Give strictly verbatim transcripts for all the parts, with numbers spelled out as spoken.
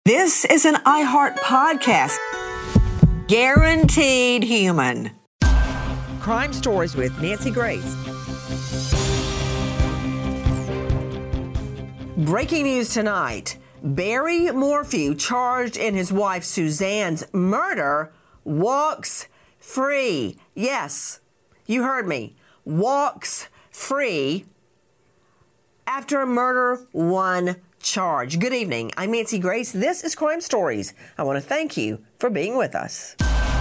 This is an iHeart podcast. Guaranteed human. Crime Stories with Nancy Grace. Breaking news tonight. Barry Morphew, charged in his wife Suzanne's murder, walks free. Yes, you heard me. Walks free after a murder one charge. Good evening. I'm Nancy Grace. This is Crime Stories. I want to thank you for being with us.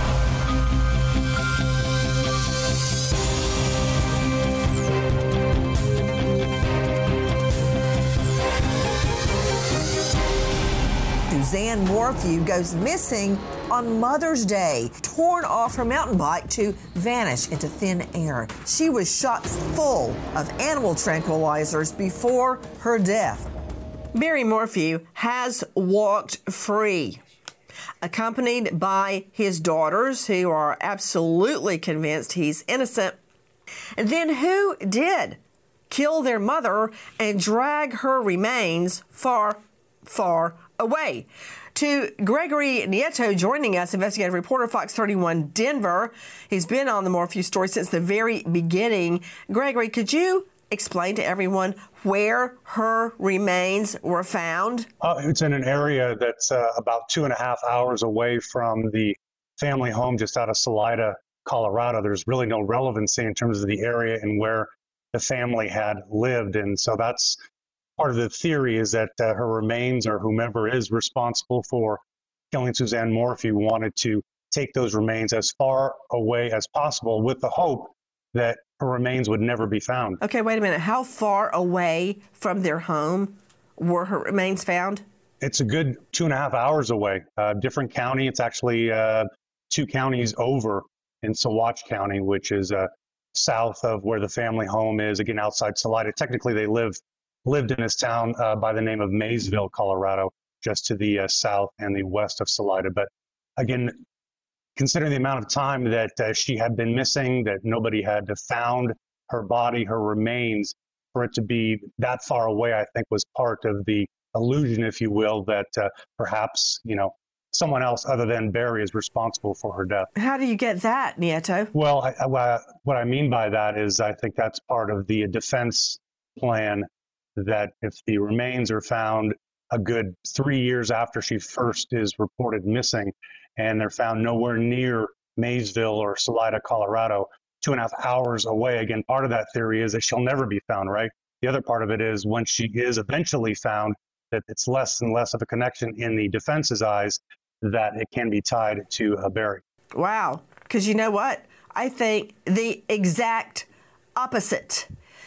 Suzanne Morphew goes missing on Mother's Day, torn off her mountain bike to vanish into thin air. She was shot full of animal tranquilizers before her death. Barry Morphew has walked free, accompanied by his daughters, who are absolutely convinced he's innocent. And then who did kill their mother and drag her remains far, far away? To Gregory Nieto joining us, investigative reporter, Fox thirty-one Denver. He's been on the Morphew story since the very beginning. Gregory, could you explain to everyone where her remains were found? Uh, it's in an area that's uh, about two and a half hours away from the family home just out of Salida, Colorado. There's really no relevancy in terms of the area and where the family had lived. And so that's part of the theory, is that uh, her remains, or whomever is responsible for killing Suzanne Morphew, wanted to take those remains as far away as possible with the hope that her remains would never be found. Okay, wait a minute. How far away from their home were her remains found? It's a good two and a half hours away. Uh, different county. It's actually uh, two counties over in Saguache County, which is uh, south of where the family home is, again, outside Salida. Technically, they live lived in this town uh, by the name of Maysville, Colorado, just to the uh, south and the west of Salida. But again, considering the amount of time that uh, she had been missing, that nobody had found her body, her remains, for it to be that far away, I think was part of the illusion, if you will, that uh, perhaps, you know, someone else other than Barry is responsible for her death. How do you get that, Nieto? Well, I, I, what I mean by that is I think that's part of the defense plan, that if the remains are found a good three years after she first is reported missing, and they're found nowhere near Maysville or Salida, Colorado, two and a half hours away. Again, part of that theory is that she'll never be found, right? The other part of it is when she is eventually found, that it's less and less of a connection in the defense's eyes, that it can be tied to uh, Barry. Wow. Because you know what? I think the exact opposite.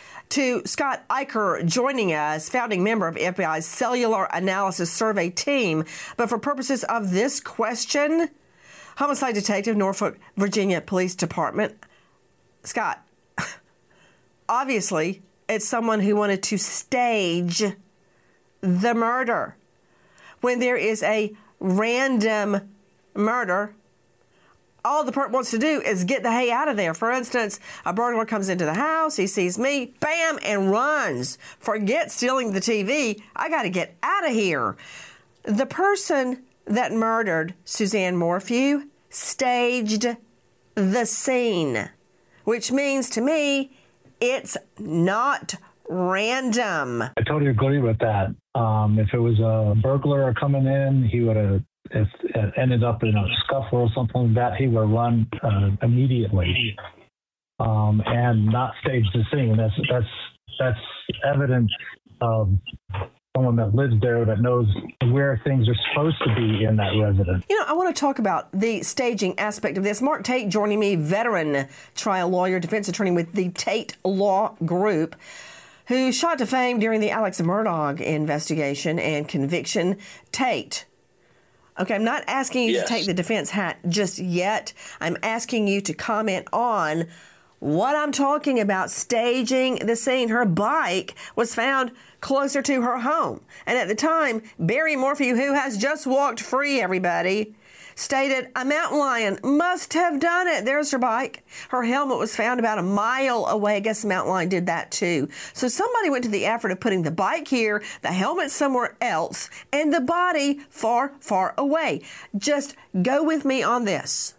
To Scott Eicher joining us, founding member of F B I's Cellular Analysis Survey team. But for purposes of this question, homicide detective, Norfolk, Virginia Police Department. Scott, obviously, it's someone who wanted to stage the murder. When there is a random murder, all the perp wants to do is get the hay out of there. For instance, a burglar comes into the house, he sees me, bam, and runs. Forget stealing the T V. I got to get out of here. The person that murdered Suzanne Morphew staged the scene, which means to me it's not random. I totally agree with that. Um, if it was a burglar coming in, he would have, if it ended up in a scuffle or something like that, he would run uh, immediately um, and not stage the scene. That's that's that's evidence of someone that lives there, that knows where things are supposed to be in that residence. You know, I want to talk about the staging aspect of this. Mark Tate joining me, veteran trial lawyer, defense attorney with the Tate Law Group, who shot to fame during the Alex Murdaugh investigation and conviction. Tate, okay, I'm not asking you yes. to take the defense hat just yet. I'm asking you to comment on what I'm talking about, staging the scene. Her bike was found closer to her home. And at the time, Barry Morphew, who has just walked free, everybody, stated a mountain lion must have done it. There's her bike. Her helmet was found about a mile away. I guess the mountain lion did that too. So somebody went to the effort of putting the bike here, the helmet somewhere else, and the body far, far away. Just go with me on this.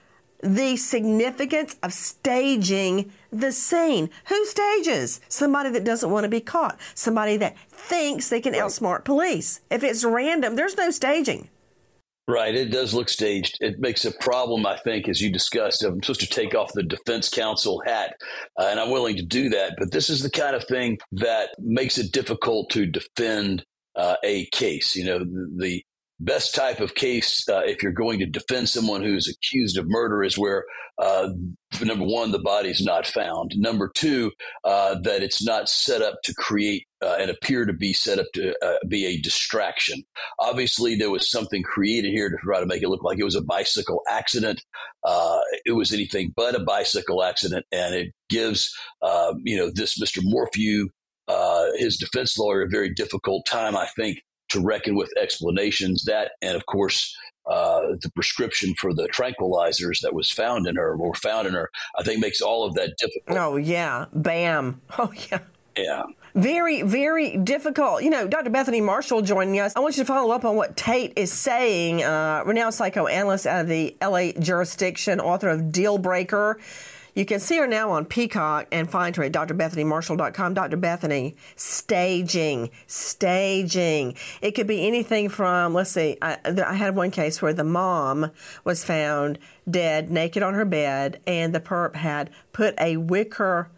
The significance of staging the scene. Who stages? Somebody that doesn't want to be caught. Somebody that thinks they can outsmart police. If it's random, there's no staging. Right. It does look staged. It makes a problem, I think, as you discussed. I'm supposed to take off the defense counsel hat, uh, and I'm willing to do that. But this is the kind of thing that makes it difficult to defend uh, a case. You know, the, the best type of case, uh, if you're going to defend someone who's accused of murder, is where, uh, number one, the body's not found. Number two, uh, that it's not set up to create uh, and appear to be set up to uh, be a distraction. Obviously, there was something created here to try to make it look like it was a bicycle accident. Uh, it was anything but a bicycle accident, and it gives, uh, you know, this Mister Morphew, uh, his defense lawyer, a very difficult time, I think, to reckon with explanations. That, and of course, uh, the prescription for the tranquilizers that was found in her, or found in her, I think makes all of that difficult. Oh, yeah. Bam. Oh, yeah. Yeah. Very, very difficult. You know, Doctor Bethany Marshall joining us. I want you to follow up on what Tate is saying, uh, renowned psychoanalyst out of the L A jurisdiction, author of Deal Breaker. You can see her now on Peacock and find her at d r bethany marshall dot com. Doctor Bethany, staging, staging. It could be anything from, let's see, I, I had one case where the mom was found dead, naked on her bed, and the perp had put a wicker,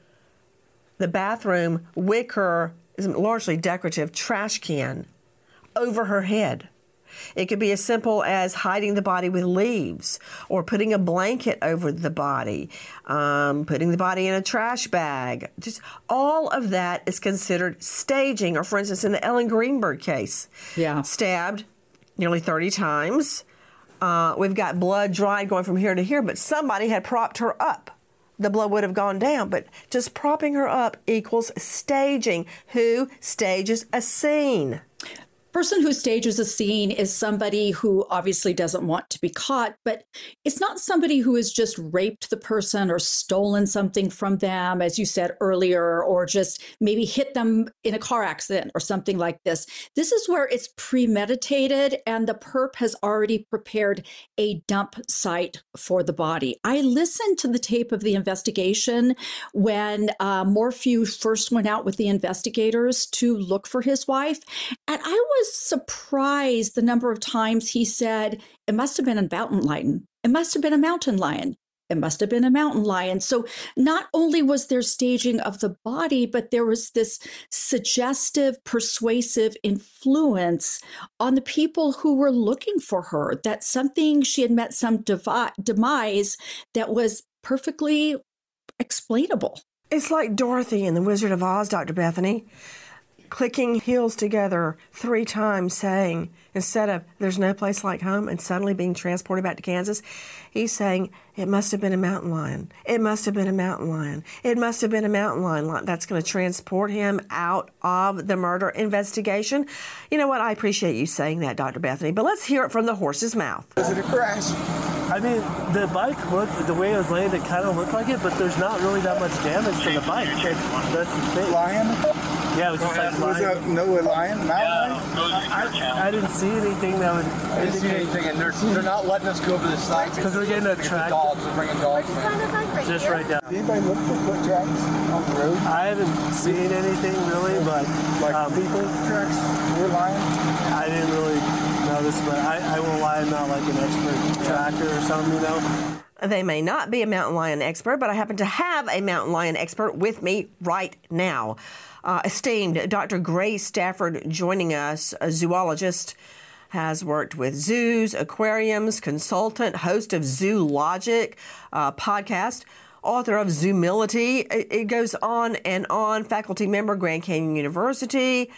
the bathroom wicker, largely decorative trash can over her head. It could be as simple as hiding the body with leaves or putting a blanket over the body, um, putting the body in a trash bag. Just all of that is considered staging. Or, for instance, in the Ellen Greenberg case, yeah, stabbed nearly thirty times. Uh, we've got blood dried going from here to here, but somebody had propped her up. The blood would have gone down, but just propping her up equals staging. Who stages a scene? Person who stages a scene is somebody who obviously doesn't want to be caught, but it's not somebody who has just raped the person or stolen something from them, as you said earlier, or just maybe hit them in a car accident or something like this. This is where it's premeditated and the perp has already prepared a dump site for the body. I listened to the tape of the investigation when uh, Morphew first went out with the investigators to look for his wife, and I was surprised the number of times he said, it must have been a mountain lion. It must have been a mountain lion. It must have been a mountain lion. So not only was there staging of the body, but there was this suggestive, persuasive influence on the people who were looking for her, that something, she had met some devi- demise that was perfectly explainable. It's like Dorothy in The Wizard of Oz, Doctor Bethany, clicking heels together three times, saying, instead of there's no place like home, and suddenly being transported back to Kansas, he's saying, it must have been a mountain lion. It must have been a mountain lion. It must have been a mountain lion. That's going to transport him out of the murder investigation. You know what? I appreciate you saying that, Doctor Bethany, but let's hear it from the horse's mouth. Was it a crash? I mean, the bike looked, the way it was laid, it kind of looked like it, but there's not really that much damage to the bike. That's the thing. Lion? Yeah, it was just like Was lion. that no lion? Mountain lion? I, I didn't see anything that would I didn't see anything, and they're, they're not letting us go over the site because we're getting a track dogs. We're bringing dogs. just right down. Did anybody look for foot tracks on the road? I haven't seen anything really, but Like um, people tracks? We're lion? I didn't really notice, but I, I won't lie, I'm not like an expert tracker or something, you know. They may not be a mountain lion expert, but I happen to have a mountain lion expert with me right now. Uh, esteemed Doctor Grace Stafford joining us, a zoologist, has worked with zoos, aquariums, consultant, host of Zoo Logic uh, podcast, author of Zoomility. It, it goes on and on, faculty member, Grand Canyon University.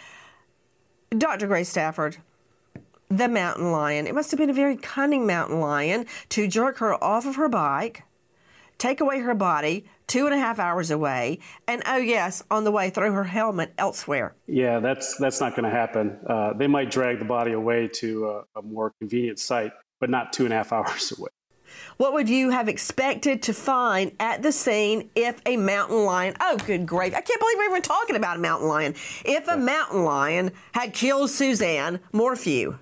Doctor Grace Stafford, the mountain lion. It must have been a very cunning mountain lion to jerk her off of her bike, take away her body two and a half hours away, and oh yes, on the way, throw her helmet elsewhere. Yeah, that's that's not going to happen. Uh, they might drag the body away to a, a more convenient site. but not two and a half hours away. What would you have expected to find at the scene if a mountain lion, oh, good grief, I can't believe we're even talking about a mountain lion, if a mountain lion had killed Suzanne Morphew?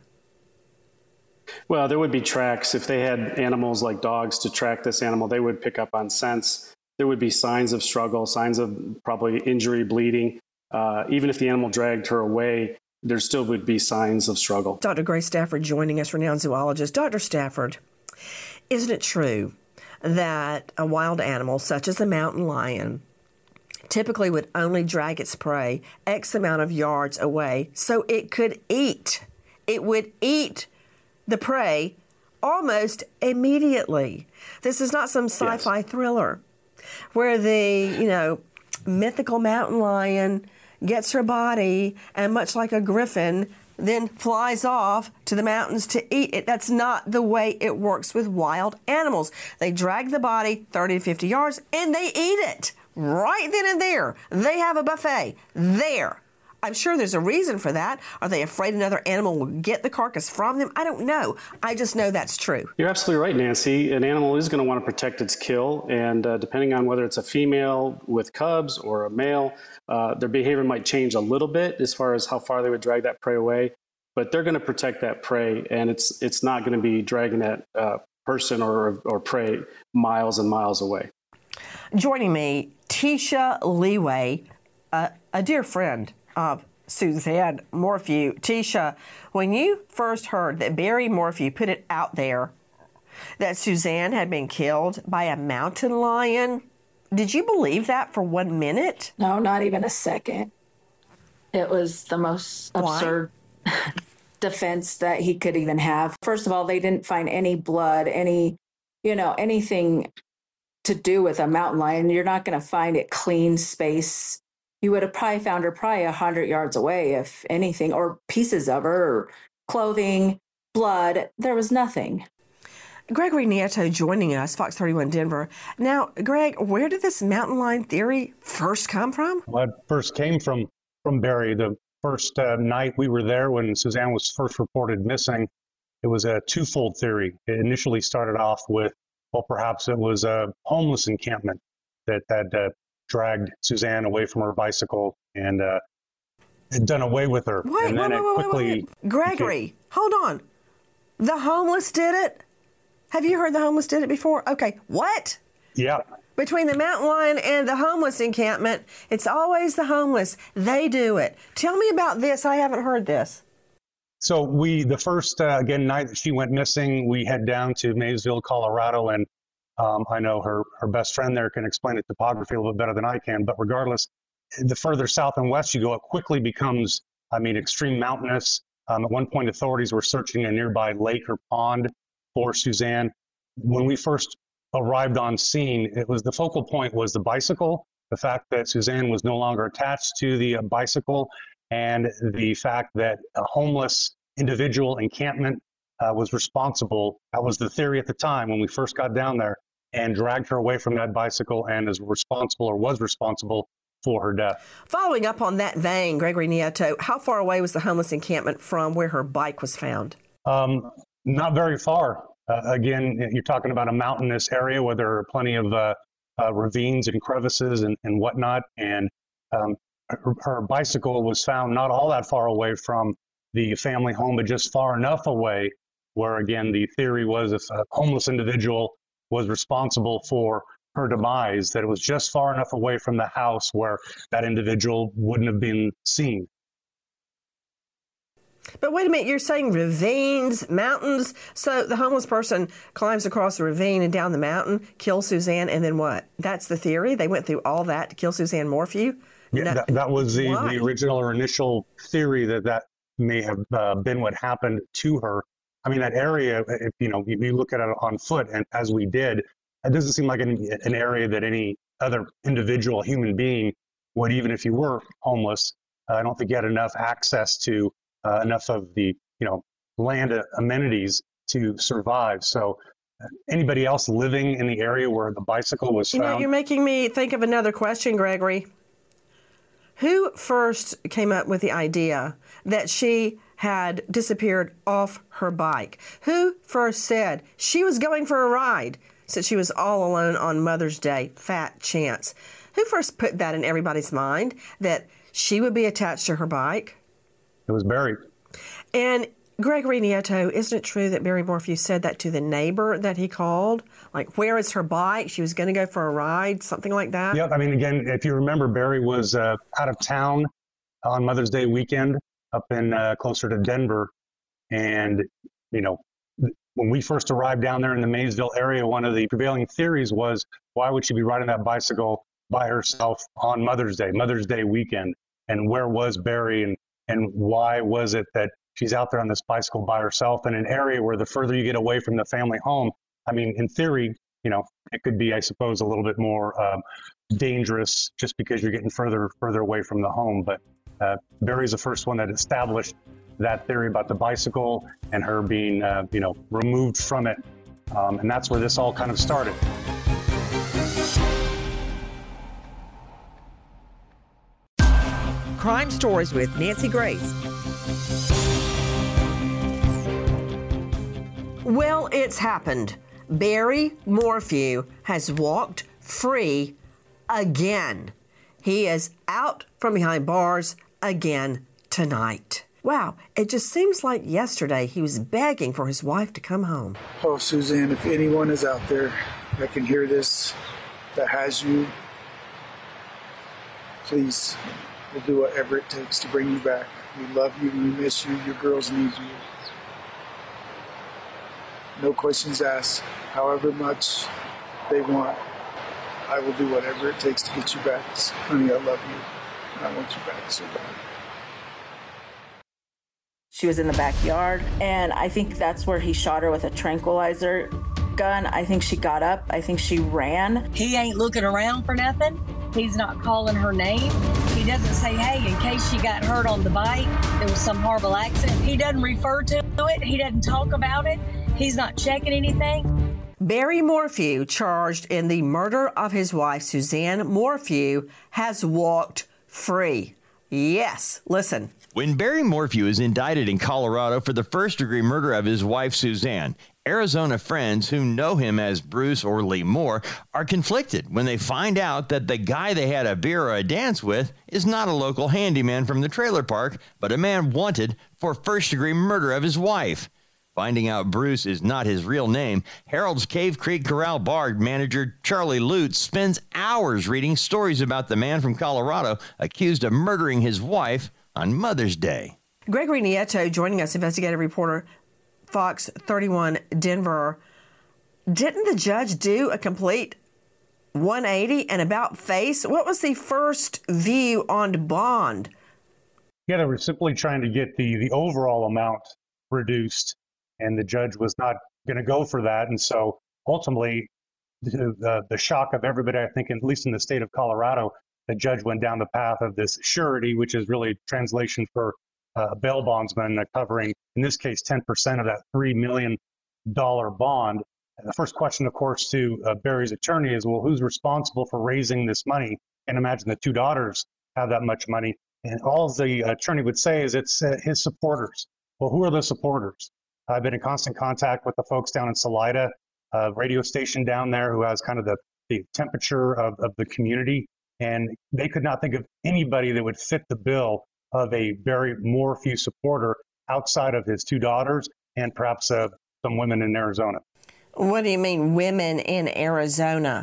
Well, there would be tracks. If they had animals like dogs to track this animal, they would pick up on scents. There would be signs of struggle, signs of probably injury, bleeding. Uh, even if the animal dragged her away, there still would be signs of struggle. Doctor Grace Stafford joining us, renowned zoologist. Doctor Stafford, isn't it true that a wild animal such as a mountain lion typically would only drag its prey X amount of yards away so it could eat? It would eat the prey almost immediately. This is not some sci-fi yes. thriller where the, you know, mythical mountain lion gets her body and much like a griffin then flies off to the mountains to eat it. That's not the way it works with wild animals. They drag the body thirty to fifty yards and they eat it right then and there. They have a buffet there. I'm sure there's a reason for that. Are they afraid another animal will get the carcass from them? I don't know. I just know that's true. You're absolutely right, Nancy. An animal is going to want to protect its kill, and uh, depending on whether it's a female with cubs or a male, uh, their behavior might change a little bit as far as how far they would drag that prey away. But they're going to protect that prey, and it's it's not going to be dragging that uh, person or or prey miles and miles away. Joining me, Tisha Leeway, uh, a dear friend of Suzanne Morphew. Tisha, when you first heard that Barry Morphew put it out there that Suzanne had been killed by a mountain lion, did you believe that for one minute? No, not even a second. It was the most absurd defense that he could even have. First of all, they didn't find any blood, any, you know, anything to do with a mountain lion. You're not going to find it clean space. You would have probably found her probably one hundred yards away, if anything, or pieces of her, or clothing, blood. There was nothing. Gregory Nieto joining us, Fox thirty-one Denver. Now, Greg, where did this mountain lion theory first come from? Well, it first came from, from Barry. The first uh, night we were there when Suzanne was first reported missing, it was a twofold theory. It initially started off with, well, perhaps it was a homeless encampment that had uh, dragged Suzanne away from her bicycle and uh, had done away with her. Wait, and then wait, it wait, quickly wait, wait. Gregory, became... hold on. The homeless did it? Have you heard the homeless did it before? Okay, what? Yeah. Between the mountain lion and the homeless encampment, it's always the homeless. They do it. Tell me about this. I haven't heard this. So we, the first, uh, again, night that she went missing, we head down to Maysville, Colorado, and Um, I know her, her best friend there can explain the topography a little bit better than I can, but regardless, the further south and west you go, it quickly becomes, I mean, extreme mountainous. Um, at one point, authorities were searching a nearby lake or pond for Suzanne. When we first arrived on scene, it was the focal point was the bicycle, the fact that Suzanne was no longer attached to the uh, bicycle, and the fact that a homeless individual encampment uh, was responsible. That was the theory at the time when we first got down there, and dragged her away from that bicycle and is responsible or was responsible for her death. Following up on that vein, Gregory Nieto, how far away was the homeless encampment from where her bike was found? Um, not very far. Uh, again, you're talking about a mountainous area where there are plenty of uh, uh, ravines and crevices and, and whatnot. And um, her, her bicycle was found not all that far away from the family home, but just far enough away where, again, the theory was if a homeless individual was responsible for her demise, that it was just far enough away from the house where that individual wouldn't have been seen. But wait a minute, you're saying ravines, mountains. So the homeless person climbs across the ravine and down the mountain, kills Suzanne, and then what? That's the theory? They went through all that to kill Suzanne Morphew? Yeah, no. that, that was the, the original or initial theory that that may have uh, been what happened to her. I mean, that area, if you know, if you look at it on foot, and as we did, it doesn't seem like an, an area that any other individual human being would, even if you were homeless. Uh, I don't think you had enough access to uh, enough of the, you know, land amenities to survive. So uh, anybody else living in the area where the bicycle was you found. know, you're making me think of another question, Gregory. Who first came up with the idea that she had disappeared off her bike. Who first said she was going for a ride since she was all alone on Mother's Day? Fat chance. Who first put that in everybody's mind, that she would be attached to her bike? It was Barry. And Gregory Nieto, isn't it true that Barry Morphew said that to the neighbor that he called? Like, where is her bike? She was going to go for a ride, something like that? Yeah, I mean, again, if you remember, Barry was uh, out of town on Mother's Day weekend up in uh, closer to Denver. And, you know, when we first arrived down there in the Maysville area, one of the prevailing theories was, why would she be riding that bicycle by herself on Mother's Day, Mother's Day weekend? And where was Barry, and, and why was it that she's out there on this bicycle by herself in an area where the further you get away from the family home, I mean, in theory, you know, it could be, I suppose, a little bit more um, dangerous just because you're getting further, further away from the home. But uh, Barry's the first one that established that theory about the bicycle and her being, uh, you know, removed from it. Um, and that's where this all kind of started. Crime Stories with Nancy Grace. Well, it's happened. Barry Morphew has walked free again. He is out from behind bars again tonight. Wow, it just seems like yesterday he was begging for his wife to come home. Oh, Suzanne, if anyone is out there that can hear this, that has you, please, we'll do whatever it takes to bring you back. We love you, we miss you, your girls need you. No questions asked. However much they want, I will do whatever it takes to get you back. Honey, I love you, and I want you back so bad. She was in the backyard, and I think that's where he shot her with a tranquilizer gun. I think she got up. I think she ran. He ain't looking around for nothing. He's not calling her name. He doesn't say, hey, in case she got hurt on the bike, there was some horrible accident. He doesn't refer to it. He doesn't talk about it. He's not checking anything. Barry Morphew, charged in the murder of his wife, Suzanne Morphew, has walked free. Yes, listen. When Barry Morphew is indicted in Colorado for the first-degree murder of his wife, Suzanne, Arizona friends who know him as Bruce or Lee Moore are conflicted when they find out that the guy they had a beer or a dance with is not a local handyman from the trailer park, but a man wanted for first-degree murder of his wife. Finding out Bruce is not his real name, Harold's Cave Creek Corral Bar manager Charlie Lutz spends hours reading stories about the man from Colorado accused of murdering his wife on Mother's Day. Gregory Nieto joining us, investigative reporter, Fox thirty-one Denver. Didn't the judge do a complete one eighty and about face? What was the first view on bond? Yeah, they were simply trying to get the, the overall amount reduced, and the judge was not going to go for that. And so ultimately, the, the, the shock of everybody, I think, at least in the state of Colorado, the judge went down the path of this surety, which is really translation for a uh, bail bondsman, uh, covering, in this case, ten percent of that three million dollars bond. And the first question, of course, to uh, Barry's attorney is, well, who's responsible for raising this money? And imagine the two daughters have that much money. And all the attorney would say is it's uh, his supporters. Well, who are the supporters? I've been in constant contact with the folks down in Salida, a radio station down there who has kind of the, the temperature of, of the community. And they could not think of anybody that would fit the bill of a Barry Morphew supporter outside of his two daughters and perhaps uh, some women in Arizona. What do you mean, women in Arizona?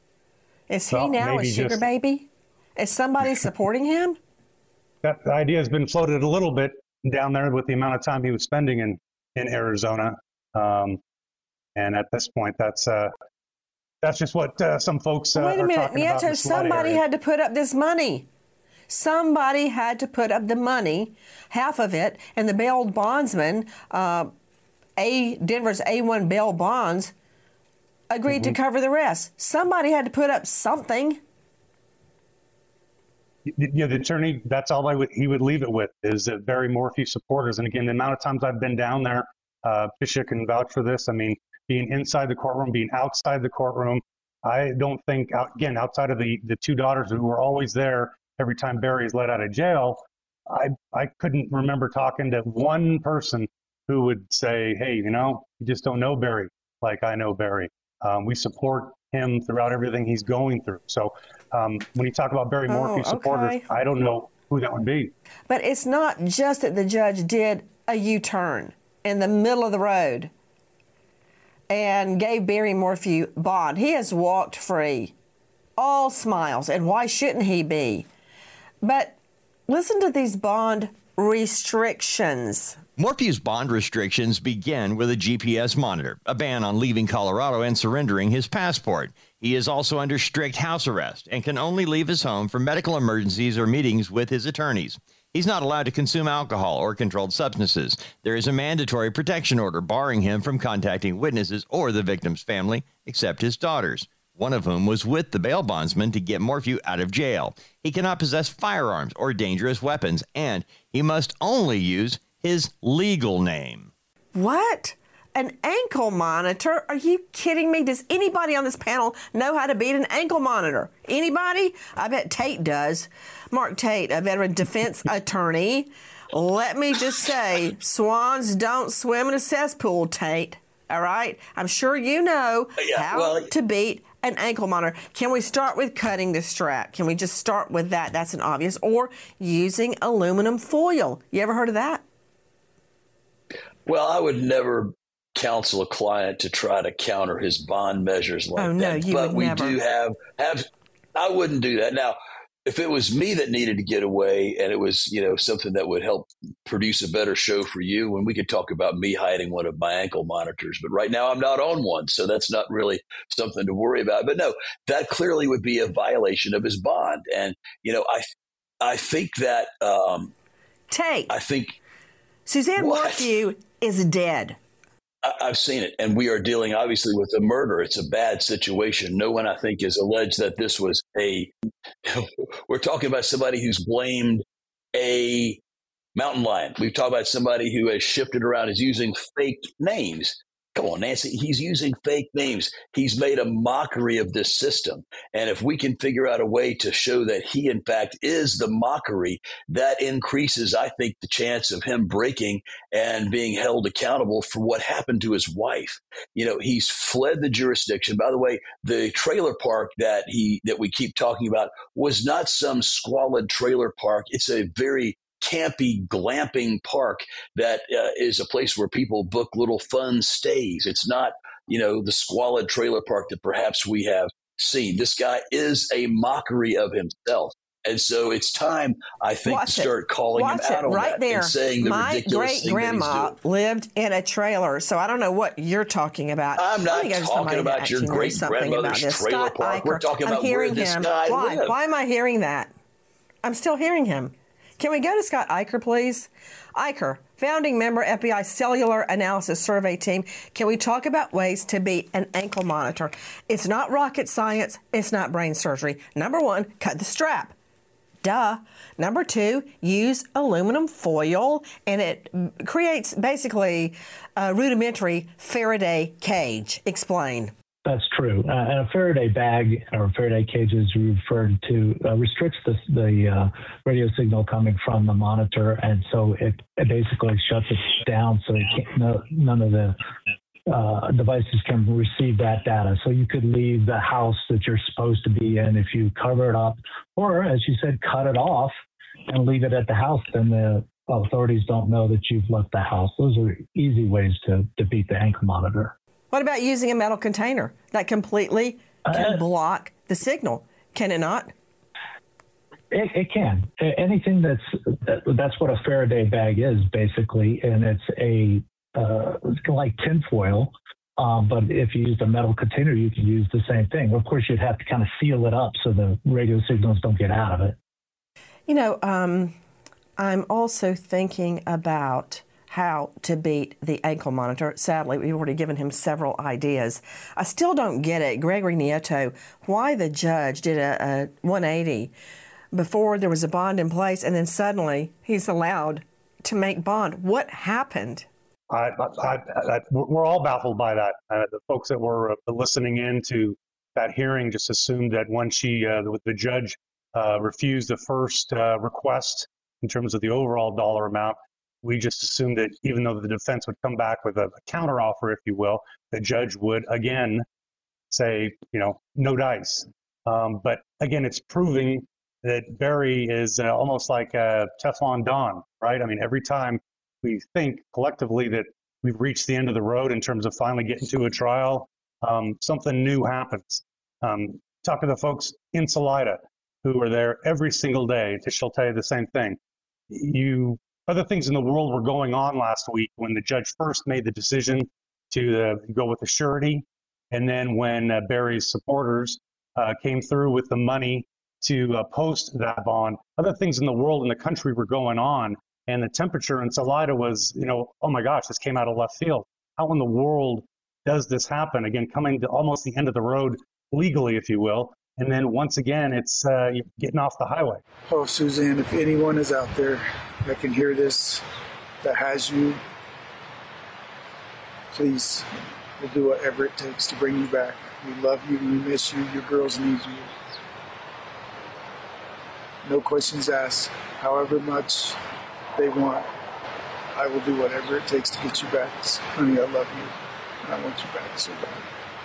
Is he well, now a sugar just, baby? Is somebody supporting him? That idea has been floated a little bit down there with the amount of time he was spending in, in Arizona. Um, and at this point, that's uh, that's just what uh, some folks uh, Wait a are minute, talking about. Nieto, somebody area. had to put up this money. Somebody had to put up the money, half of it, and the bail bondsman, uh, A Denver's A one bail bonds, agreed mm-hmm. to cover the rest. Somebody had to put up something. Yeah, the attorney, that's all I would, he would leave it with, is uh, Barry Morphew supporters. And again, the amount of times I've been down there, uh, Fisher can vouch for this. I mean, being inside the courtroom, being outside the courtroom, I don't think, again, outside of the, the two daughters who were always there every time Barry is let out of jail, I I couldn't remember talking to one person who would say, hey, you know, you just don't know Barry like I know Barry. Um, we support him throughout everything he's going through. So um, when you talk about Barry Morphy oh, supporters, okay. I don't know who that would be. But it's not just that the judge did a U-turn in the middle of the road and gave Barry Morphew bond. He has walked free, all smiles, and why shouldn't he be? But listen to these bond restrictions. Morphew's bond restrictions begin with a G P S monitor, a ban on leaving Colorado and surrendering his passport. He is also under strict house arrest and can only leave his home for medical emergencies or meetings with his attorneys. He's not allowed to consume alcohol or controlled substances. There is a mandatory protection order barring him from contacting witnesses or the victim's family, except his daughters, one of whom was with the bail bondsman to get Morphew out of jail. He cannot possess firearms or dangerous weapons, and he must only use his legal name. What? An ankle monitor? Are you kidding me? Does anybody on this panel know how to beat an ankle monitor? Anybody? I bet Tate does. Mark Tate, a veteran defense attorney. Let me just say, swans don't swim in a cesspool, Tate. All right? I'm sure you know yeah, how well, to beat an ankle monitor. Can we start with cutting the strap? Can we just start with that? That's an obvious. Or using aluminum foil. You ever heard of that? Well, I would never counsel a client to try to counter his bond measures like oh, no, that. You but would we never. do have, have, I wouldn't do that. Now, if it was me that needed to get away and it was, you know, something that would help produce a better show for you, and we could talk about me hiding one of my ankle monitors, but right now I'm not on one. So that's not really something to worry about. But no, that clearly would be a violation of his bond. And, you know, I, I think that, um, Tate, I think Suzanne what? Morphew is dead. I've seen it, and we are dealing obviously with a murder. It's a bad situation. No one, I think, has alleged that this was a, we're talking about somebody who's blamed a mountain lion. We've talked about somebody who has shifted around, is using fake names. Come on, Nancy, he's using fake names. He's made a mockery of this system. And if we can figure out a way to show that he, in fact, is the mockery, that increases, I think, the chance of him breaking and being held accountable for what happened to his wife. You know, he's fled the jurisdiction. By the way, the trailer park that he that we keep talking about was not some squalid trailer park. It's a very campy, glamping park that uh, is a place where people book little fun stays. It's not, you know, the squalid trailer park that perhaps we have seen. This guy is a mockery of himself. And so it's time, I think, Watch to start it. calling Watch him out it on right that there. and saying the My ridiculous thing that he's great-grandma doing. lived in a trailer, so I don't know what you're talking about. I'm not I think talking about that your actually knows something great-grandmother's about this. trailer Scott park. We're Eicher. talking I'm about where hearing this him. guy Why? lived. Why am I hearing that? I'm still hearing him. Can we go to Scott Eicher, please? Eicher, founding member, F B I Cellular Analysis Survey Team. Can we talk about ways to beat an ankle monitor? It's not rocket science. It's not brain surgery. Number one, cut the strap. Duh. Number two, use aluminum foil, and it creates basically a rudimentary Faraday cage. Explain. That's true. Uh, and a Faraday bag or Faraday cage is referred to uh, restricts the, the uh, radio signal coming from the monitor, and so it, it basically shuts it down so it can't, no, none of the uh, devices can receive that data. So you could leave the house that you're supposed to be in if you cover it up, or as you said, cut it off and leave it at the house. Then the authorities don't know that you've left the house. Those are easy ways to, to beat the ankle monitor. What about using a metal container that completely can Uh, block the signal? Can it not? It, it can. A- Anything that's that, that's what a Faraday bag is basically, and it's a uh, it's kind of like tinfoil. Um, but if you use a metal container, you can use the same thing. Of course, you'd have to kind of seal it up so the radio signals don't get out of it. You know, um, I'm also thinking about how to beat the ankle monitor. Sadly, we've already given him several ideas. I still don't get it, Gregory Nieto, why the judge did a, a one eighty before there was a bond in place, and then suddenly he's allowed to make bond. What happened? I, I, I, we're all baffled by that. Uh, the folks that were uh, listening in to that hearing just assumed that when she, uh, the, the judge, uh, refused the first uh, request, in terms of the overall dollar amount. We just assumed that even though the defense would come back with a, a counteroffer, if you will, the judge would again say, you know, no dice. Um, but again, it's proving that Barry is uh, almost like a Teflon Don, right? I mean, every time we think collectively that we've reached the end of the road in terms of finally getting to a trial, um, something new happens. Um, talk to the folks in Salida who are there every single day. She'll tell you the same thing. You other things in the world were going on last week when the judge first made the decision to uh, go with the surety, and then when uh, Barry's supporters uh, came through with the money to uh, post that bond. Other things in the world and the country were going on, and the temperature in Salida was, you know, oh my gosh, this came out of left field. How in the world does this happen? Again, coming to almost the end of the road legally, if you will, and then once again, it's uh, getting off the highway. Oh, Suzanne, if anyone is out there that can hear this, that has you, please, we'll do whatever it takes to bring you back. We love you, we miss you, your girls need you. No questions asked. However much they want, I will do whatever it takes to get you back. Honey, I love you, and I want you back so bad.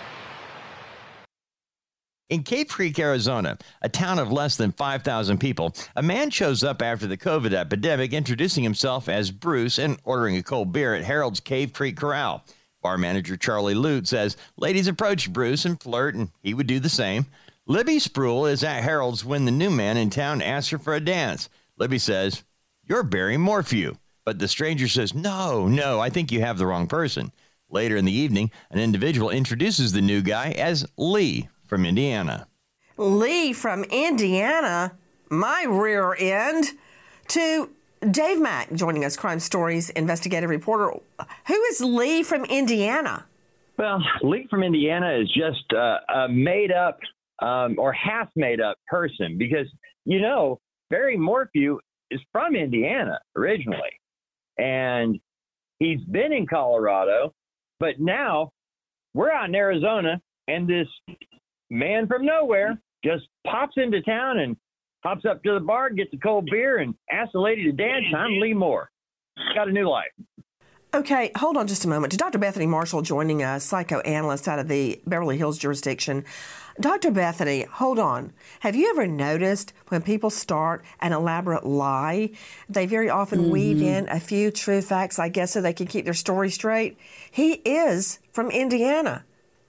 In Cave Creek, Arizona, a town of less than five thousand people, a man shows up after the COVID epidemic, introducing himself as Bruce and ordering a cold beer at Harold's Cave Creek Corral. Bar manager Charlie Lute says ladies approach Bruce and flirt, and he would do the same. Libby Spruill is at Harold's when the new man in town asks her for a dance. Libby says, "You're Barry Morphew." But the stranger says, no, no, I think you have the wrong person. Later in the evening, an individual introduces the new guy as Lee from Indiana. Lee from Indiana, my rear end, to Dave Mack joining us, Crime Stories investigative reporter. Who is Lee from Indiana? Well, Lee from Indiana is just uh, a made-up um, or half-made-up person because, you know, Barry Morphew is from Indiana originally, and he's been in Colorado, but now we're out in Arizona, and this man from nowhere just pops into town and hops up to the bar, gets a cold beer, and asks the lady to dance. I'm Lee Moore. Got a new life. Okay, hold on just a moment. To Doctor Bethany Marshall joining us, psychoanalyst out of the Beverly Hills jurisdiction. Doctor Bethany, hold on. Have you ever noticed when people start an elaborate lie, they very often mm-hmm. weave in a few true facts, I guess, so they can keep their story straight? He is from Indiana.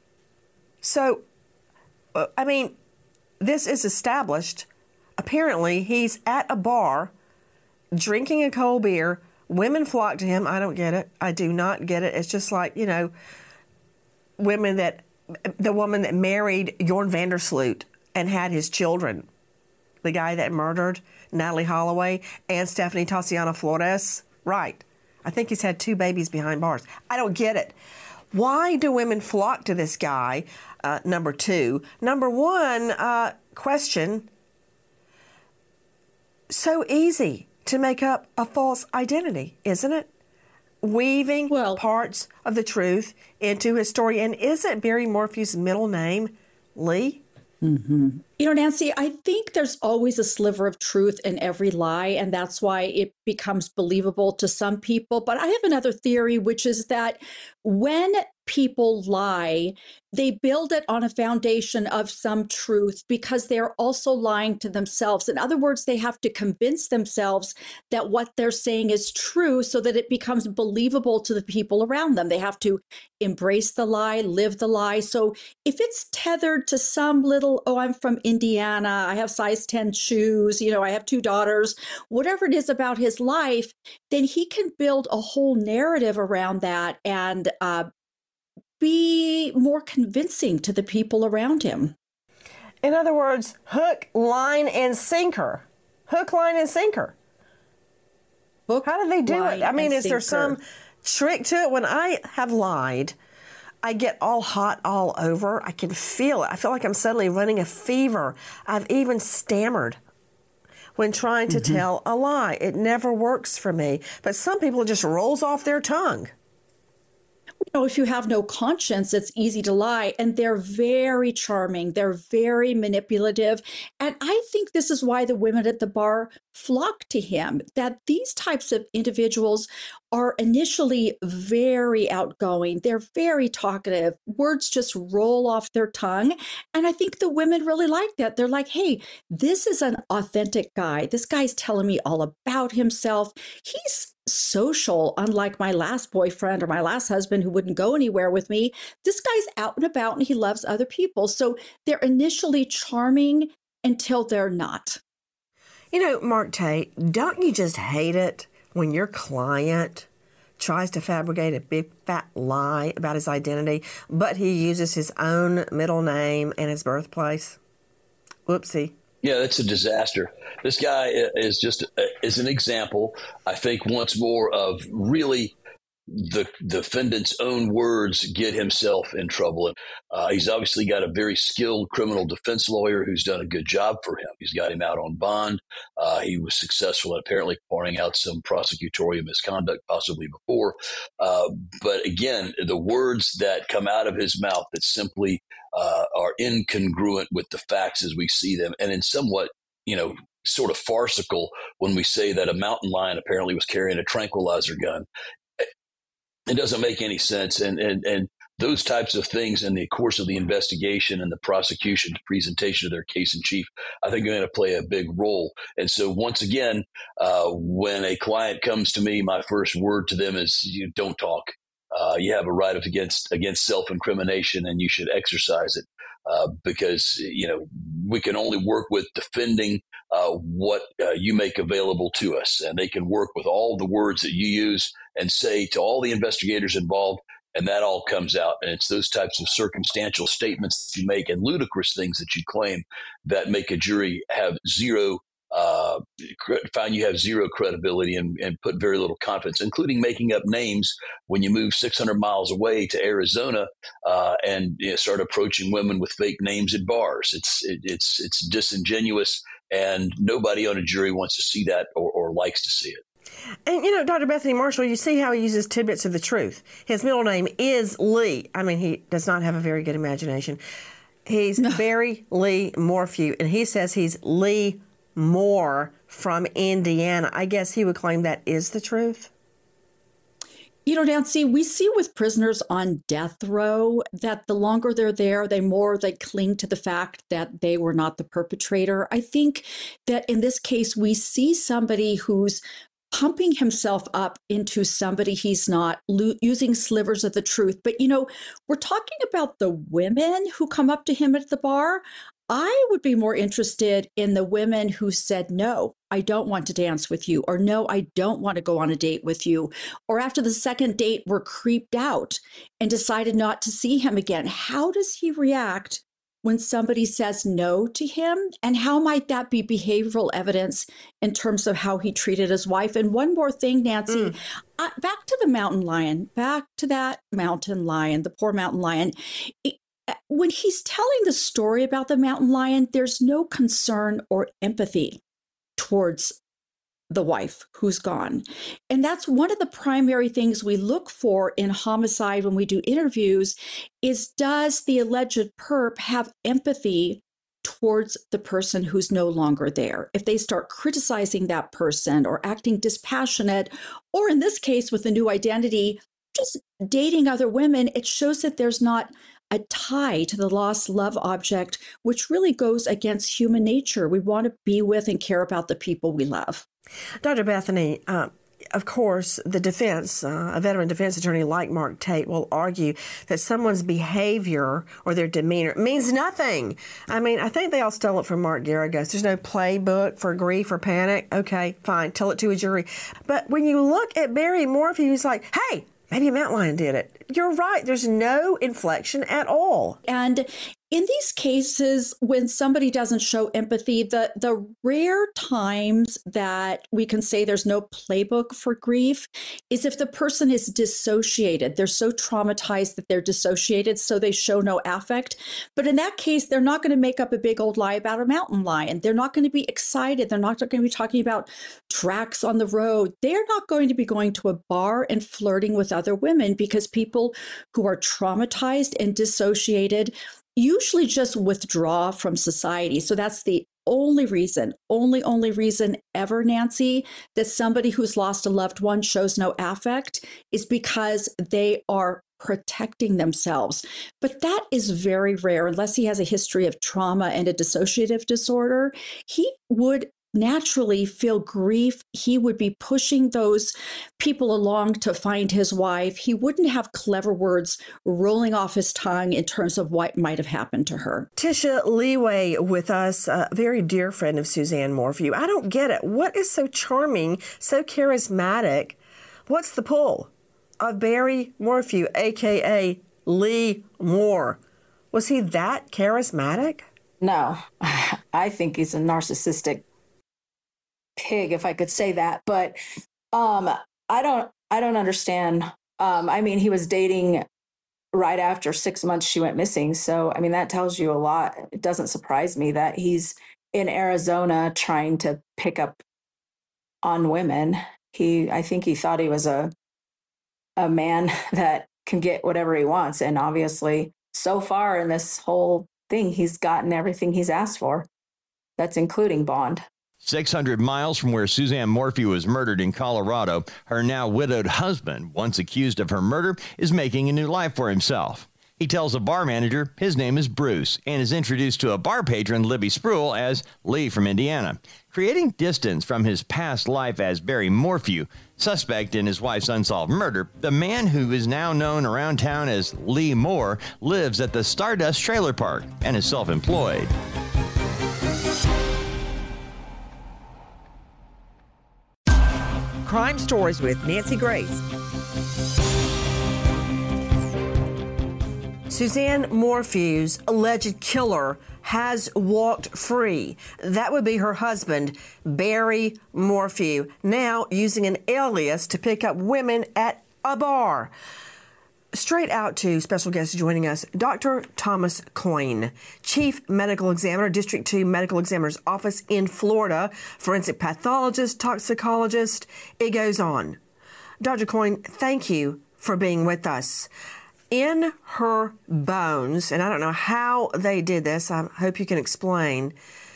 So, uh, I mean, this is established. Apparently, he's at a bar drinking a cold beer. Women flock to him. I don't get it. I do not get it. It's just like, you know, women that, the woman that married Jorn Vandersloot and had his children, the guy that murdered Natalie Holloway and Stephanie Tassiana Flores. Right. I think he's had two babies behind bars. I don't get it. Why do women flock to this guy? Uh, number two. Number one, uh, question. So easy to make up a false identity, isn't it? Weaving well, parts of the truth into his story. And isn't Barry Morphew's middle name Lee? Mm-hmm. You know, Nancy, I think there's always a sliver of truth in every lie, and that's why it becomes believable to some people. But I have another theory, which is that when people lie, they build it on a foundation of some truth because they're also lying to themselves. In other words, they have to convince themselves that what they're saying is true so that it becomes believable to the people around them. They have to embrace the lie, live the lie. So if it's tethered to some little, oh, I'm from Indiana, I have size ten shoes, you know, I have two daughters, whatever it is about his life, then he can build a whole narrative around that and uh, be more convincing to the people around him. In other words, hook, line, and sinker. Hook, line, and sinker. Hook, How do they do line, it? I mean, is sinker. there some trick to it? When I have lied, I get all hot all over. I can feel it. I feel like I'm suddenly running a fever. I've even stammered when trying to mm-hmm. tell a lie. It never works for me. But some people, it just rolls off their tongue. know, if you have no conscience, it's easy to lie. And they're very charming. They're very manipulative. And I think this is why the women at the bar flock to him, that these types of individuals are initially very outgoing. They're very talkative. Words just roll off their tongue. And I think the women really like that. They're like, hey, this is an authentic guy. This guy's telling me all about himself. He's social, unlike my last boyfriend or my last husband who wouldn't go anywhere with me. This guy's out and about and he loves other people. So they're initially charming until they're not. You know, Mark Tate, don't you just hate it when your client tries to fabricate a big fat lie about his identity, but he uses his own middle name and his birthplace? Whoopsie. Yeah, that's a disaster. This guy is just is an example, I think, once more of really the defendant's own words get himself in trouble. And uh, he's obviously got a very skilled criminal defense lawyer who's done a good job for him. He's got him out on bond. Uh, he was successful in apparently pointing out some prosecutorial misconduct possibly before. Uh, but again, the words that come out of his mouth that simply uh, are incongruent with the facts as we see them, and in somewhat, you know, sort of farcical when we say that a mountain lion apparently was carrying a tranquilizer gun. It doesn't make any sense. And, and, and those types of things in the course of the investigation and the prosecution's presentation of their case in chief, I think are going to play a big role. And so once again, uh, when a client comes to me, my first word to them is, you don't talk. Uh, you have a right of against, against self-incrimination and you should exercise it. Uh, because, you know, we can only work with defending uh, what uh, you make available to us. And they can work with all the words that you use and say to all the investigators involved, and that all comes out. And it's those types of circumstantial statements that you make and ludicrous things that you claim that make a jury have zero Uh, find you have zero credibility and, and put very little confidence, including making up names when you move six hundred miles away to Arizona uh, and you know, start approaching women with fake names at bars. It's it, it's it's disingenuous, and nobody on a jury wants to see that or, or likes to see it. And, you know, Doctor Bethany Marshall, you see how he uses tidbits of the truth. His middle name is Lee. I mean, he does not have a very good imagination. He's Barry Lee Morphew, and he says he's Lee Moore from Indiana. I guess he would claim that is the truth. You know, Nancy, we see with prisoners on death row that the longer they're there, the more they cling to the fact that they were not the perpetrator. I think that in this case, we see somebody who's pumping himself up into somebody he's not, lo- using slivers of the truth. But, you know, we're talking about the women who come up to him at the bar. I would be more interested in the women who said, no, I don't want to dance with you, or no, I don't want to go on a date with you, or after the second date were creeped out and decided not to see him again. How does he react when somebody says no to him? And how might that be behavioral evidence in terms of how he treated his wife? And one more thing, Nancy, mm. uh, back to the mountain lion, back to that mountain lion, the poor mountain lion. It, When he's telling the story about the mountain lion, there's no concern or empathy towards the wife who's gone. And that's one of the primary things we look for in homicide when we do interviews is, does the alleged perp have empathy towards the person who's no longer there? If they start criticizing that person or acting dispassionate, or in this case with a new identity, just dating other women, it shows that there's not a tie to the lost love object, which really goes against human nature. We want to be with and care about the people we love. Doctor Bethany, uh, of course, the defense, uh, a veteran defense attorney like Mark Tate will argue that someone's behavior or their demeanor means nothing. I mean, I think they all stole it from Mark Garagos. There's no playbook for grief or panic. Okay, fine, tell it to a jury. But when you look at Barry Morphew, he's like, hey, maybe a mountain lion did it. You're right. There's no inflection at all. And in these cases, when somebody doesn't show empathy, the, the rare times that we can say there's no playbook for grief is if the person is dissociated. They're so traumatized that they're dissociated, so they show no affect. But in that case, they're not going to make up a big old lie about a mountain lion. They're not going to be excited. They're not going to be talking about tracks on the road. They're not going to be going to a bar and flirting with other women, because people people who are traumatized and dissociated usually just withdraw from society. So that's the only reason, only, only reason ever, Nancy, that somebody who's lost a loved one shows no affect is because they are protecting themselves. But that is very rare, unless he has a history of trauma and a dissociative disorder. He would naturally feel grief. He would be pushing those people along to find his wife. He wouldn't have clever words rolling off his tongue in terms of what might have happened to her. Tisha Leeway with us, a very dear friend of Suzanne Morphew. I don't get it. What is so charming, so charismatic? What's the pull of Barry Morphew, a k a. Lee Moore? Was he that charismatic? No, I think he's a narcissistic pig, if I could say that. But um, I don't, I don't understand. Um, I mean, he was dating right after six months she went missing. So, I mean, that tells you a lot. It doesn't surprise me that he's in Arizona trying to pick up on women. He, I think he thought he was a, a man that can get whatever he wants. And obviously, so far in this whole thing, he's gotten everything he's asked for. That's including bond. six hundred miles from where Suzanne Morphew was murdered in Colorado, her now widowed husband, once accused of her murder, is making a new life for himself. He tells a bar manager his name is Bruce and is introduced to a bar patron, Libby Spruill, as Lee from Indiana. Creating distance from his past life as Barry Morphew, suspect in his wife's unsolved murder, the man who is now known around town as Lee Moore lives at the Stardust Trailer Park and is self-employed. Crime Stories with Nancy Grace. Suzanne Morphew's alleged killer has walked free. That would be her husband, Barry Morphew, now using an alias to pick up women at a bar. Straight out to special guest joining us, Doctor Thomas Coyne, Chief Medical Examiner, District two Medical Examiner's Office in Florida, forensic pathologist, toxicologist. It goes on. Doctor Coyne, thank you for being with us. In her bones, and I don't know how they did this, I hope you can explain,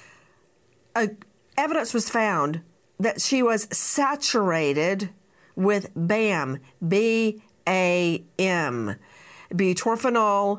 uh, evidence was found that she was saturated with B A M, B A M, butorphanol,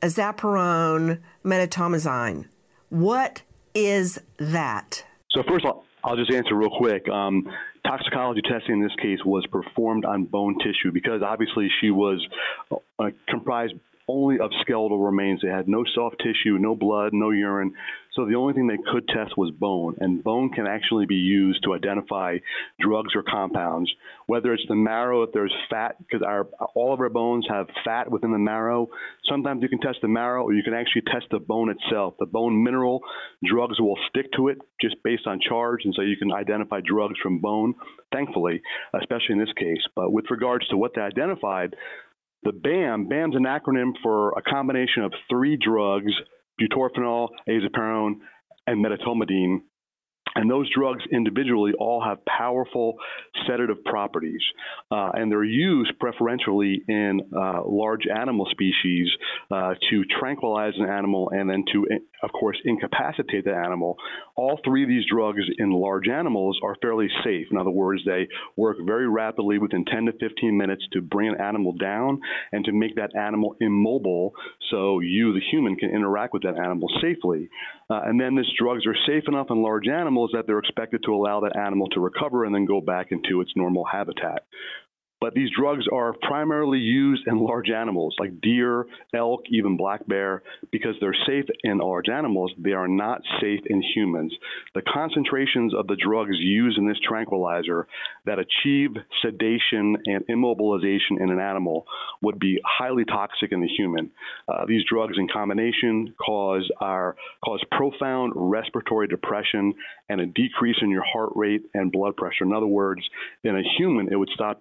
azaparone, medetomazine. What is that? So first, I'll, I'll just answer real quick. Um, toxicology testing in this case was performed on bone tissue because obviously she was uh, comprised only of skeletal remains. They had no soft tissue, no blood, no urine. So the only thing they could test was bone, and bone can actually be used to identify drugs or compounds, whether it's the marrow, if there's fat, because our all of our bones have fat within the marrow. Sometimes you can test the marrow, or you can actually test the bone itself. The bone mineral, drugs will stick to it just based on charge, and so you can identify drugs from bone, thankfully, especially in this case. But with regards to what they identified, the B A M, B A M's an acronym for a combination of three drugs, butorphanol, azaparone, and medetomidine. And those drugs individually all have powerful sedative properties, uh, and they're used preferentially in uh, large animal species uh, to tranquilize an animal and then to, of course, incapacitate the animal. All three of these drugs in large animals are fairly safe. In other words, they work very rapidly within ten to fifteen minutes to bring an animal down and to make that animal immobile so you, the human, can interact with that animal safely. Uh, and then these drugs are safe enough in large animals that they're expected to allow that animal to recover and then go back into its normal habitat. But these drugs are primarily used in large animals like deer, elk, even black bear, because they're safe in large animals. They are not safe in humans. The concentrations of the drugs used in this tranquilizer that achieve sedation and immobilization in an animal would be highly toxic in the human. Uh, these drugs in combination cause our cause profound respiratory depression and a decrease in your heart rate and blood pressure. In other words, in a human, it would stop that human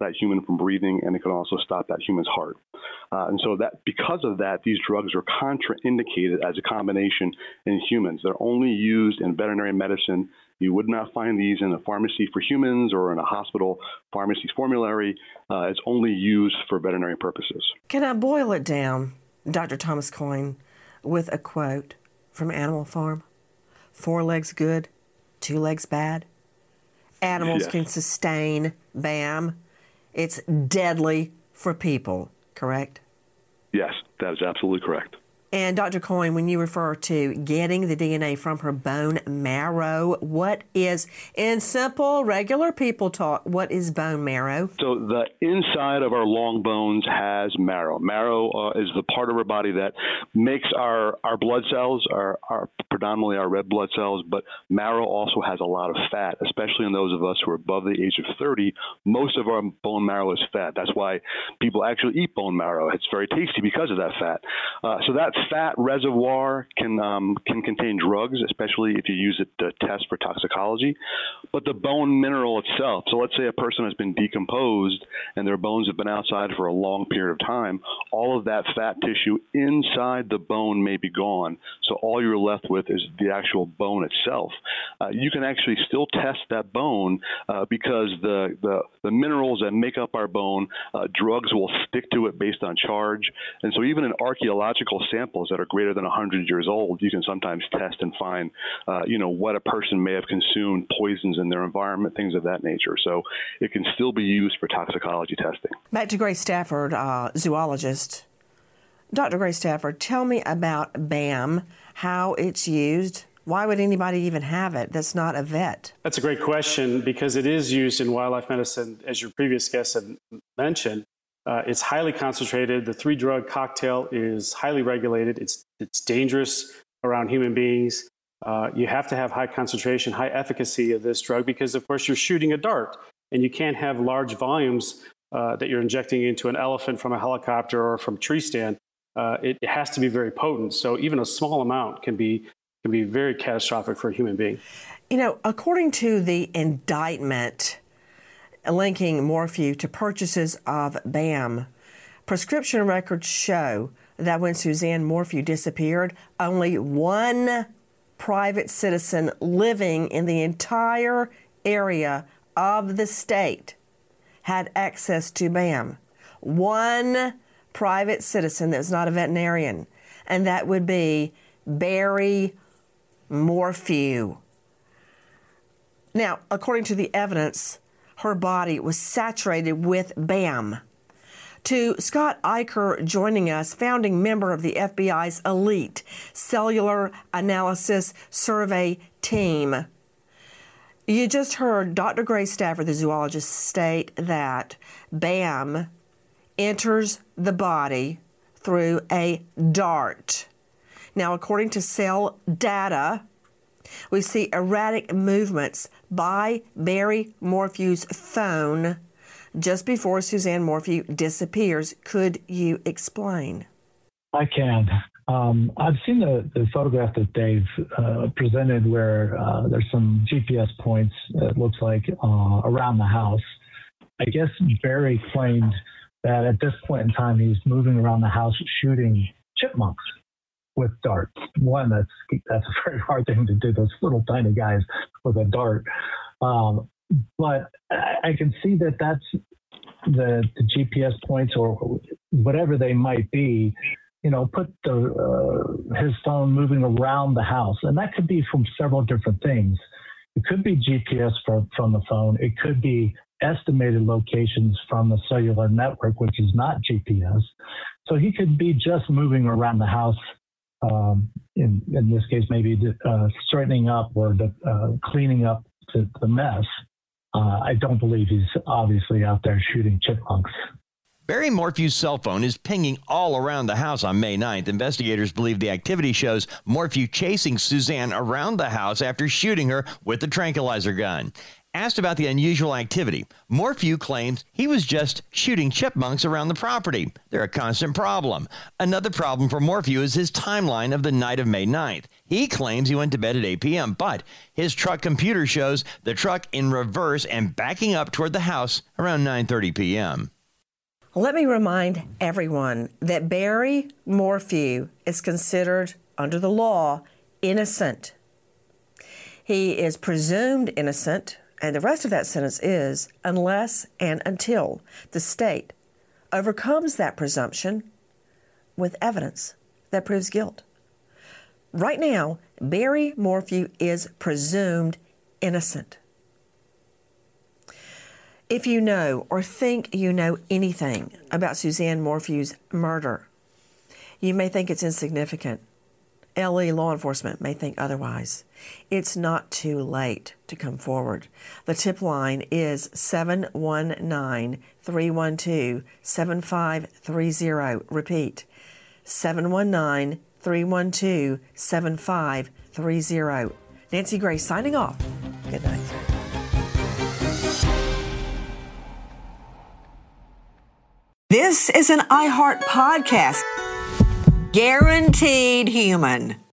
from breathing, and it can also stop that human's heart. Uh, and so that because of that, these drugs are contraindicated as a combination in humans. They're only used in veterinary medicine. You would not find these in a pharmacy for humans or in a hospital pharmacy's formulary. Uh, it's only used for veterinary purposes. Can I boil it down, Doctor Thomas Coyne, with a quote from Animal Farm? Four legs good, two legs bad. Animals Yes. can sustain B A M. It's deadly for people, correct? Yes, that is absolutely correct. And Doctor Coyne, when you refer to getting the D N A from her bone marrow, what is, in simple, regular people talk, what is bone marrow? So the inside of our long bones has marrow. Marrow uh, is the part of our body that makes our, our blood cells, our, our predominantly our red blood cells, but marrow also has a lot of fat, especially in those of us who are above the age of thirty. Most of our bone marrow is fat. That's why people actually eat bone marrow. It's very tasty because of that fat. Uh, so that fat reservoir can um, can contain drugs, especially if you use it to test for toxicology. But the bone mineral itself, so let's say a person has been decomposed and their bones have been outside for a long period of time, all of that fat tissue inside the bone may be gone. So all you're left with is the actual bone itself. Uh, you can actually still test that bone uh, because the, the, the minerals that make up our bone, uh, drugs will stick to it based on charge. And so even in archaeological samples that are greater than one hundred years old, you can sometimes test and find, uh, you know, what a person may have consumed, poisons in their environment, things of that nature. So it can still be used for toxicology testing. Back to Grace Stafford, uh, zoologist. Doctor Grace Stafford, tell me about B A M, how it's used. Why would anybody even have it that's not a vet? That's a great question because it is used in wildlife medicine, as your previous guest had mentioned. Uh, it's highly concentrated. The three-drug cocktail is highly regulated. It's it's dangerous around human beings. Uh, you have to have high concentration, high efficacy of this drug because, of course, you're shooting a dart, and you can't have large volumes uh, that you're injecting into an elephant from a helicopter or from a tree stand. Uh, it, it has to be very potent. So even a small amount can be can be very catastrophic for a human being. You know, according to the indictment linking Morphew to purchases of B A M, prescription records show that when Suzanne Morphew disappeared, only one private citizen living in the entire area of the state had access to B A M. One private citizen that was not a veterinarian, and that would be Barry Morphew. Now, according to the evidence, her body was saturated with B A M. To Scott Eicher joining us, founding member of the F B I's elite cellular analysis survey team. You just heard Doctor Grace Stafford, the zoologist, state that B A M enters the body through a dart. Now, according to cell data, we see erratic movements by Barry Morphew's phone just before Suzanne Morphew disappears. Could you explain? I can. Um, I've seen the, the photograph that they've uh, presented where uh, there's some G P S points, it looks like, uh, around the house. I guess Barry claimed that at this point in time, he's moving around the house shooting chipmunks with darts. One, that's that's a very hard thing to do, those little tiny guys with a dart. Um, but I, I can see that that's the, the G P S points or whatever they might be, you know, put the uh, his phone moving around the house. And that could be from several different things. It could be G P S from, from the phone. It could be estimated locations from the cellular network, which is not G P S. So he could be just moving around the house, um, in, in this case, maybe uh, straightening up or the, uh, cleaning up the, the mess. Uh, I don't believe he's obviously out there shooting chipmunks. Barry Morphew's cell phone is pinging all around the house on May ninth. Investigators believe the activity shows Morphew chasing Suzanne around the house after shooting her with the tranquilizer gun. Asked about the unusual activity, Morphew claims he was just shooting chipmunks around the property. They're a constant problem. Another problem for Morphew is his timeline of the night of May ninth. He claims he went to bed at eight p.m., but his truck computer shows the truck in reverse and backing up toward the house around nine thirty p.m. Let me remind everyone that Barry Morphew is considered, under the law, innocent. He is presumed innocent, and the rest of that sentence is unless and until the state overcomes that presumption with evidence that proves guilt. Right now, Barry Morphew is presumed innocent. If you know or think you know anything about Suzanne Morphew's murder, you may think it's insignificant. L E law enforcement may think otherwise. It's not too late to come forward. The tip line is seven one nine, three one two, seven five three zero. Repeat, seven one nine, three one two, seven five three zero. Nancy Grace signing off. Good night. This is an iHeart podcast. Guaranteed human.